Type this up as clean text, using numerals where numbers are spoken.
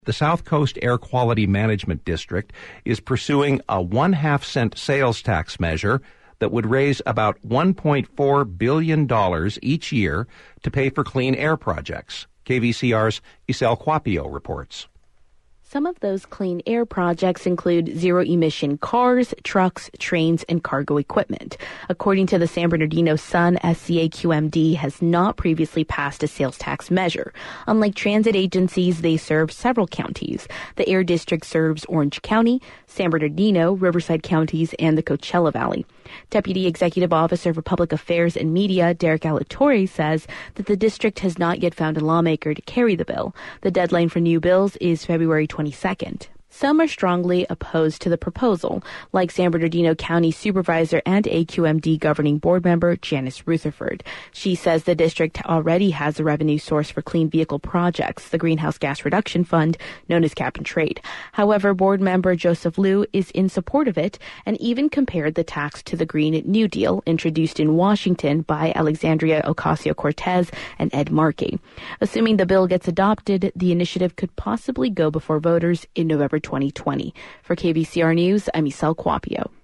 The South Coast Air Quality Management District is pursuing a 1/2 cent sales tax measure that would raise about $1.4 billion each year to pay for clean air projects. KVCR's Isel Quapio reports. Some of those clean air projects include zero-emission cars, trucks, trains, and cargo equipment. According to the San Bernardino Sun, SCAQMD has not previously passed a sales tax measure. Unlike transit agencies, they serve several counties. The air district serves Orange County, San Bernardino, Riverside counties, and the Coachella Valley. Deputy Executive Officer for Public Affairs and Media, Derek Alatorre, says that the district has not yet found a lawmaker to carry the bill. The deadline for new bills is February 22nd. Some are strongly opposed to the proposal, like San Bernardino County Supervisor and AQMD Governing Board Member Janice Rutherford. She says the district already has a revenue source for clean vehicle projects, the Greenhouse Gas Reduction Fund, known as Cap and Trade. However, Board Member Joseph Liu is in support of it and even compared the tax to the Green New Deal introduced in Washington by Alexandria Ocasio-Cortez and Ed Markey. Assuming the bill gets adopted, the initiative could possibly go before voters in November 2020. For KVCR News, I'm Isel Quapio.